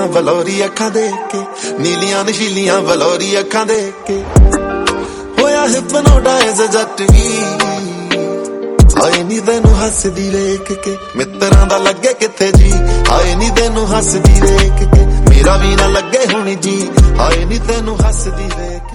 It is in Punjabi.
ਨਸ਼ੀਲੀਆਂ ਬਲੌਰੀ ਅੱਖਾਂ ਦੇਖ ਕੇ, ਨੀਲੀਆਂ ਨਸ਼ੀਲੀਆਂ ਬਲੌਰੀ ਅੱਖਾਂ ਦੇਖ ਕੇ ਹੋਇਆ ਹਿਪਨੋਟਾਈਜ਼ ਜੱਟ ਵੀ। ਆਏ ਨੀ ਤੈਨੂੰ ਹੱਸਦੀ ਵੇਖ ਕੇ, ਮਿੱਤਰਾਂ ਦਾ ਲੱਗੇ ਕਿੱਥੇ ਜੀ। ਆਏ ਨੀ ਤੈਨੂੰ ਹੱਸਦੀ ਵੇਖ ਕੇ, ਮੇਰਾ ਵੀ ਨਾ ਲੱਗੇ ਹੁਣ ਜੀ। ਆਏ ਨੀ ਤੈਨੂੰ ਹੱਸਦੀ ਵੇਖ